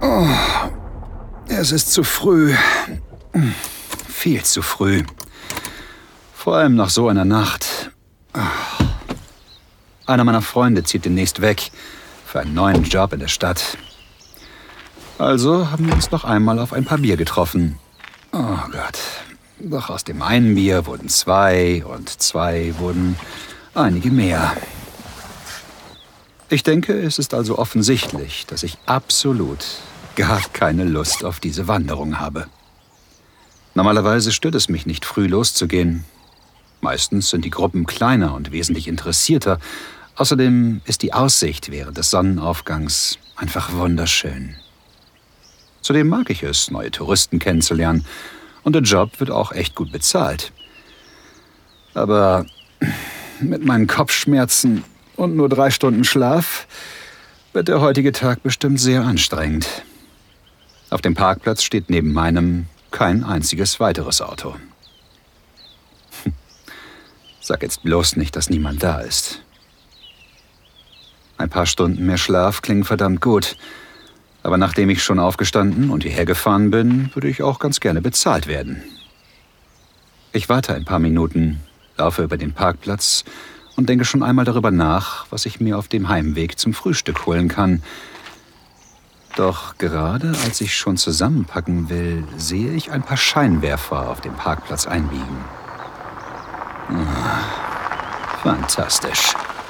Es ist zu früh. Viel zu früh. Vor allem nach so einer Nacht. Einer meiner Freunde zieht demnächst weg für einen neuen Job in der Stadt. Also haben wir uns noch einmal auf ein paar Bier getroffen. Oh Gott. Doch aus dem einen Bier wurden 2 und 2 wurden einige mehr. Ich denke, es ist also offensichtlich, dass ich absolut gar keine Lust auf diese Wanderung habe. Normalerweise stört es mich nicht, früh loszugehen. Meistens sind die Gruppen kleiner und wesentlich interessierter. Außerdem ist die Aussicht während des Sonnenaufgangs einfach wunderschön. Zudem mag ich es, neue Touristen kennenzulernen. Und der Job wird auch echt gut bezahlt. Aber mit meinen Kopfschmerzen und nur 3 Stunden Schlaf wird der heutige Tag bestimmt sehr anstrengend. Auf dem Parkplatz steht neben meinem kein einziges weiteres Auto. Sag jetzt bloß nicht, dass niemand da ist. Ein paar Stunden mehr Schlaf klingen verdammt gut. Aber nachdem ich schon aufgestanden und hierher gefahren bin, würde ich auch ganz gerne bezahlt werden. Ich warte ein paar Minuten, laufe über den Parkplatz und denke schon einmal darüber nach, was ich mir auf dem Heimweg zum Frühstück holen kann. Doch gerade als ich schon zusammenpacken will, sehe ich ein paar Scheinwerfer auf dem Parkplatz einbiegen. Fantastisch.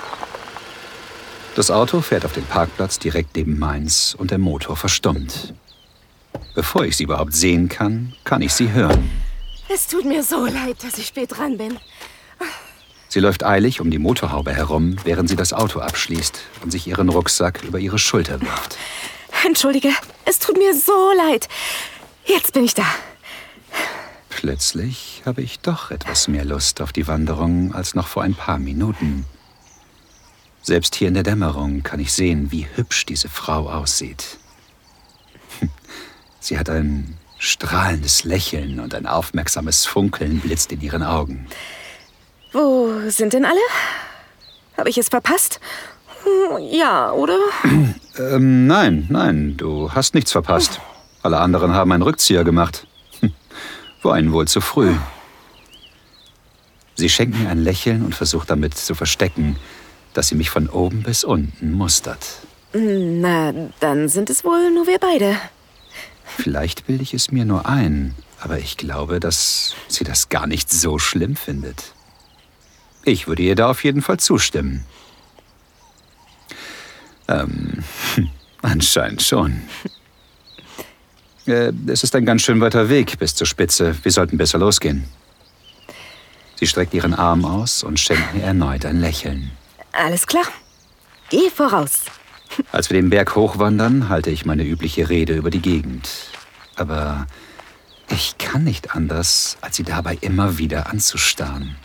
Das Auto fährt auf den Parkplatz direkt neben meins und der Motor verstummt. Bevor ich sie überhaupt sehen kann, kann ich sie hören. Es tut mir so leid, dass ich spät dran bin. Sie läuft eilig um die Motorhaube herum, während sie das Auto abschließt und sich ihren Rucksack über ihre Schulter wirft. Entschuldige, es tut mir so leid. Jetzt bin ich da. Plötzlich habe ich doch etwas mehr Lust auf die Wanderung als noch vor ein paar Minuten. Selbst hier in der Dämmerung kann ich sehen, wie hübsch diese Frau aussieht. Sie hat ein strahlendes Lächeln und ein aufmerksames Funkeln blitzt in ihren Augen. Wo sind denn alle? Habe ich es verpasst? Ja, oder? Nein, du hast nichts verpasst. Alle anderen haben einen Rückzieher gemacht. War ihnen wohl zu früh. Sie schenkt mir ein Lächeln und versucht damit zu verstecken, dass sie mich von oben bis unten mustert. Na, dann sind es wohl nur wir beide. Vielleicht bilde ich es mir nur ein, aber ich glaube, dass sie das gar nicht so schlimm findet. Ich würde ihr da auf jeden Fall zustimmen. Anscheinend schon. Es ist ein ganz schön weiter Weg bis zur Spitze. Wir sollten besser losgehen. Sie streckt ihren Arm aus und schenkt mir erneut ein Lächeln. Alles klar. Geh voraus. Als wir den Berg hochwandern, halte ich meine übliche Rede über die Gegend. Aber ich kann nicht anders, als sie dabei immer wieder anzustarren.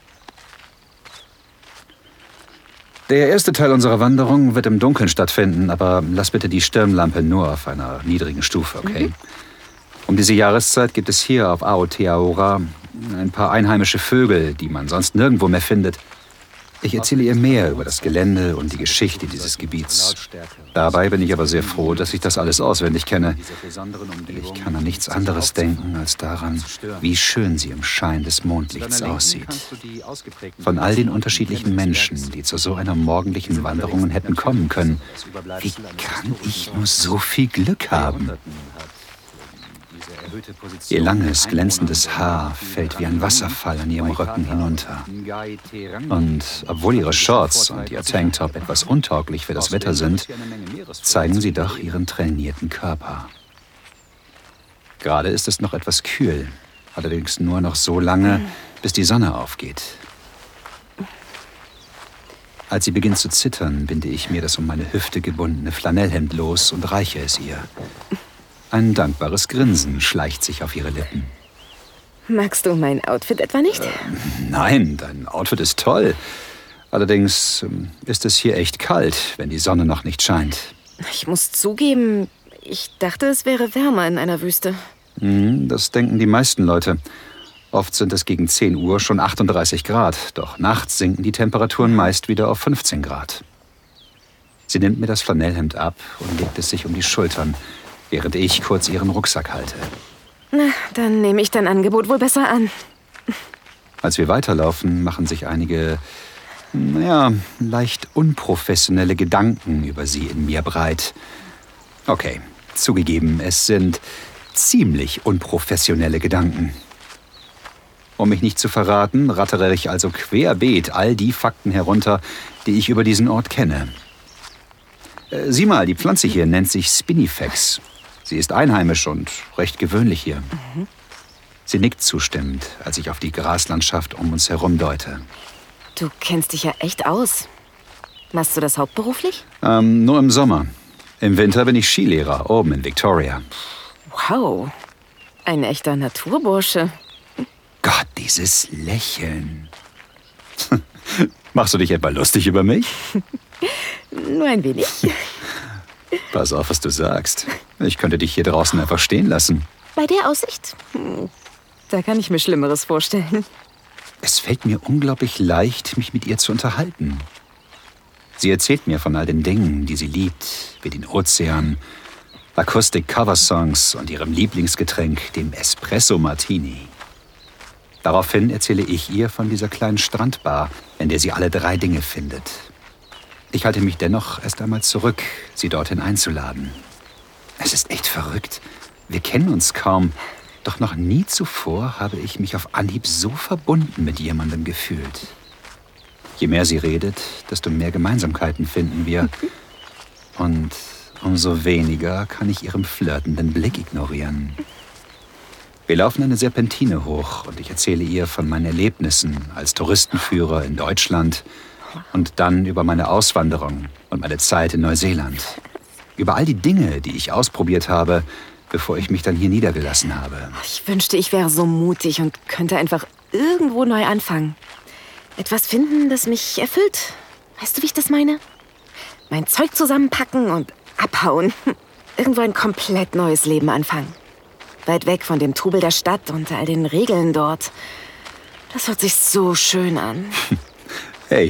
Der erste Teil unserer Wanderung wird im Dunkeln stattfinden, aber lass bitte die Stirnlampe nur auf einer niedrigen Stufe, okay? Um diese Jahreszeit gibt es hier auf Aotearoa ein paar einheimische Vögel, die man sonst nirgendwo mehr findet. Ich erzähle ihr mehr über das Gelände und die Geschichte dieses Gebiets. Dabei bin ich aber sehr froh, dass ich das alles auswendig kenne. Ich kann an nichts anderes denken als daran, wie schön sie im Schein des Mondlichts aussieht. Von all den unterschiedlichen Menschen, die zu so einer morgendlichen Wanderung hätten kommen können, wie kann ich nur so viel Glück haben? Ihr langes, glänzendes Haar fällt wie ein Wasserfall an ihrem Rücken hinunter. Und obwohl ihre Shorts und ihr Tanktop etwas untauglich für das Wetter sind, zeigen sie doch ihren trainierten Körper. Gerade ist es noch etwas kühl, allerdings nur noch so lange, bis die Sonne aufgeht. Als sie beginnt zu zittern, binde ich mir das um meine Hüfte gebundene Flanellhemd los und reiche es ihr. Ein dankbares Grinsen schleicht sich auf ihre Lippen. Magst du mein Outfit etwa nicht? Nein, dein Outfit ist toll. Allerdings ist es hier echt kalt, wenn die Sonne noch nicht scheint. Ich muss zugeben, ich dachte, es wäre wärmer in einer Wüste. Das denken die meisten Leute. Oft sind es gegen 10 Uhr schon 38 Grad, doch nachts sinken die Temperaturen meist wieder auf 15 Grad. Sie nimmt mir das Flanellhemd ab und legt es sich um die Schultern, während ich kurz ihren Rucksack halte. Na, dann nehme ich dein Angebot wohl besser an. Als wir weiterlaufen, machen sich einige, leicht unprofessionelle Gedanken über sie in mir breit. Okay, zugegeben, es sind ziemlich unprofessionelle Gedanken. Um mich nicht zu verraten, rattere ich also querbeet all die Fakten herunter, die ich über diesen Ort kenne. Sieh mal, die Pflanze hier nennt sich Spinifex. Sie ist einheimisch und recht gewöhnlich hier. Sie nickt zustimmend, als ich auf die Graslandschaft um uns herum deute. Du kennst dich ja echt aus. Machst du das hauptberuflich? Nur im Sommer. Im Winter bin ich Skilehrer, oben in Victoria. Wow, ein echter Naturbursche. Gott, dieses Lächeln. Machst du dich etwa lustig über mich? Nur ein wenig. Pass auf, was du sagst. Ich könnte dich hier draußen einfach stehen lassen. Bei der Aussicht? Da kann ich mir Schlimmeres vorstellen. Es fällt mir unglaublich leicht, mich mit ihr zu unterhalten. Sie erzählt mir von all den Dingen, die sie liebt, wie den Ozean, Akustik-Coversongs und ihrem Lieblingsgetränk, dem Espresso Martini. Daraufhin erzähle ich ihr von dieser kleinen Strandbar, in der sie alle 3 Dinge findet. Ich halte mich dennoch erst einmal zurück, sie dorthin einzuladen. Es ist echt verrückt. Wir kennen uns kaum, doch noch nie zuvor habe ich mich auf Anhieb so verbunden mit jemandem gefühlt. Je mehr sie redet, desto mehr Gemeinsamkeiten finden wir. Und umso weniger kann ich ihren flirtenden Blick ignorieren. Wir laufen eine Serpentine hoch und ich erzähle ihr von meinen Erlebnissen als Touristenführer in Deutschland und dann über meine Auswanderung und meine Zeit in Neuseeland. Über all die Dinge, die ich ausprobiert habe, bevor ich mich dann hier niedergelassen habe. Ich wünschte, ich wäre so mutig und könnte einfach irgendwo neu anfangen. Etwas finden, das mich erfüllt. Weißt du, wie ich das meine? Mein Zeug zusammenpacken und abhauen. Irgendwo ein komplett neues Leben anfangen. Weit weg von dem Trubel der Stadt und all den Regeln dort. Das hört sich so schön an. Hey,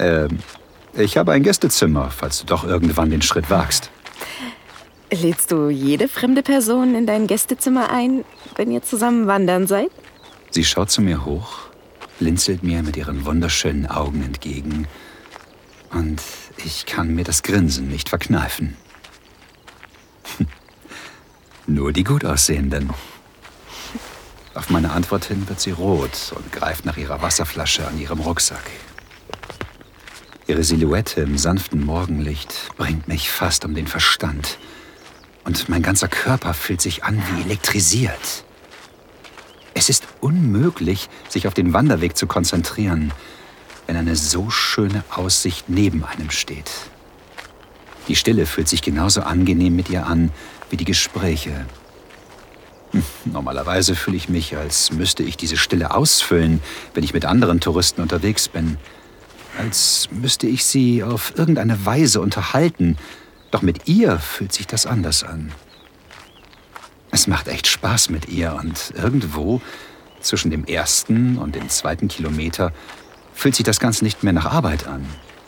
ich habe ein Gästezimmer, falls du doch irgendwann den Schritt wagst. Lädst du jede fremde Person in dein Gästezimmer ein, wenn ihr zusammen wandern seid? Sie schaut zu mir hoch, blinzelt mir mit ihren wunderschönen Augen entgegen und ich kann mir das Grinsen nicht verkneifen. Nur die Gutaussehenden. Auf meine Antwort hin wird sie rot und greift nach ihrer Wasserflasche an ihrem Rucksack. Ihre Silhouette im sanften Morgenlicht bringt mich fast um den Verstand. Und mein ganzer Körper fühlt sich an wie elektrisiert. Es ist unmöglich, sich auf den Wanderweg zu konzentrieren, wenn eine so schöne Aussicht neben einem steht. Die Stille fühlt sich genauso angenehm mit ihr an wie die Gespräche. Normalerweise fühle ich mich, als müsste ich diese Stille ausfüllen, wenn ich mit anderen Touristen unterwegs bin. Als müsste ich sie auf irgendeine Weise unterhalten. Doch mit ihr fühlt sich das anders an. Es macht echt Spaß mit ihr und irgendwo zwischen dem 1. und dem 2. Kilometer fühlt sich das Ganze nicht mehr nach Arbeit an.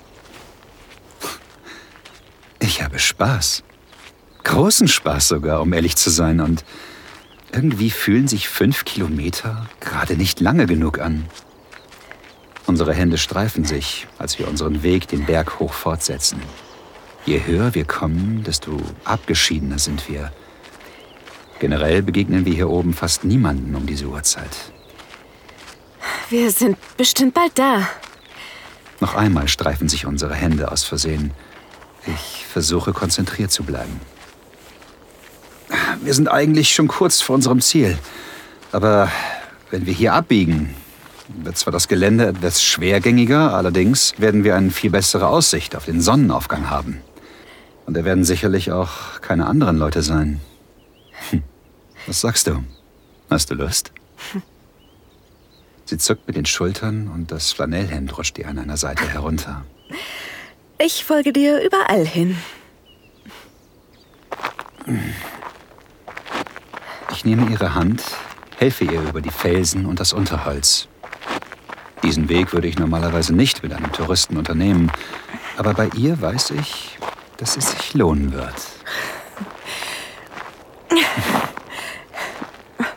Ich habe Spaß. Großen Spaß sogar, um ehrlich zu sein. Und irgendwie fühlen sich 5 Kilometer gerade nicht lange genug an. Unsere Hände streifen sich, als wir unseren Weg den Berg hoch fortsetzen. Je höher wir kommen, desto abgeschiedener sind wir. Generell begegnen wir hier oben fast niemanden um diese Uhrzeit. Wir sind bestimmt bald da. Noch einmal streifen sich unsere Hände aus Versehen. Ich versuche, konzentriert zu bleiben. Wir sind eigentlich schon kurz vor unserem Ziel. Aber wenn wir hier abbiegen, wird zwar das Gelände etwas schwergängiger, allerdings werden wir eine viel bessere Aussicht auf den Sonnenaufgang haben. Und da werden sicherlich auch keine anderen Leute sein. Was sagst du? Hast du Lust? Sie zuckt mit den Schultern und das Flanellhemd rutscht ihr an einer Seite herunter. Ich folge dir überall hin. Ich nehme ihre Hand, helfe ihr über die Felsen und das Unterholz. Diesen Weg würde ich normalerweise nicht mit einem Touristen unternehmen, aber bei ihr weiß ich, dass es sich lohnen wird.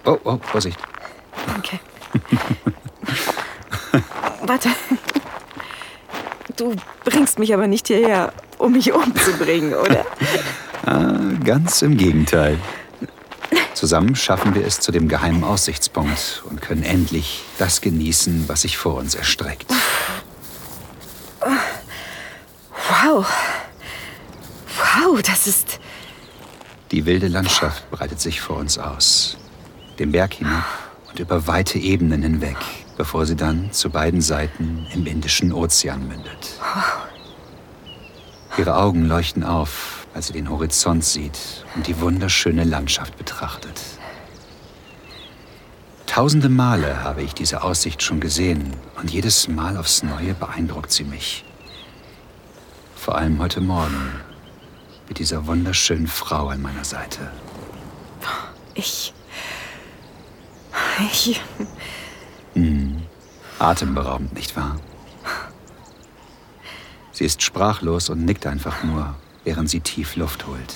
Oh, Vorsicht. Okay. Warte. Du bringst mich aber nicht hierher, um mich umzubringen, oder? Ganz im Gegenteil. Zusammen schaffen wir es zu dem geheimen Aussichtspunkt und können endlich das genießen, was sich vor uns erstreckt. Wow. Wow, das ist... Die wilde Landschaft breitet sich vor uns aus. Den Berg hinab und über weite Ebenen hinweg, bevor sie dann zu beiden Seiten im Indischen Ozean mündet. Ihre Augen leuchten auf, als sie den Horizont sieht und die wunderschöne Landschaft betrachtet. Tausende Male habe ich diese Aussicht schon gesehen und jedes Mal aufs Neue beeindruckt sie mich. Vor allem heute Morgen mit dieser wunderschönen Frau an meiner Seite. Atemberaubend, nicht wahr? Sie ist sprachlos und nickt einfach nur, während sie tief Luft holt.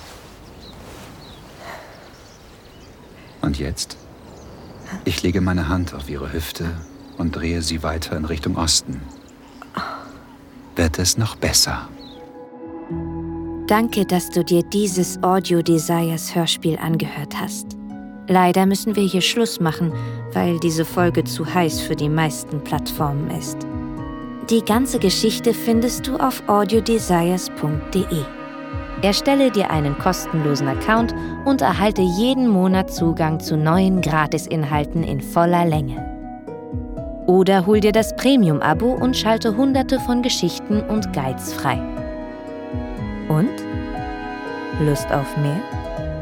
Und jetzt? Ich lege meine Hand auf ihre Hüfte und drehe sie weiter in Richtung Osten. Wird es noch besser? Danke, dass du dir dieses Audio Desires Hörspiel angehört hast. Leider müssen wir hier Schluss machen, weil diese Folge zu heiß für die meisten Plattformen ist. Die ganze Geschichte findest du auf audiodesires.de. Erstelle dir einen kostenlosen Account und erhalte jeden Monat Zugang zu neuen Gratisinhalten in voller Länge. Oder hol dir das Premium-Abo und schalte Hunderte von Geschichten und Guides frei. Und? Lust auf mehr?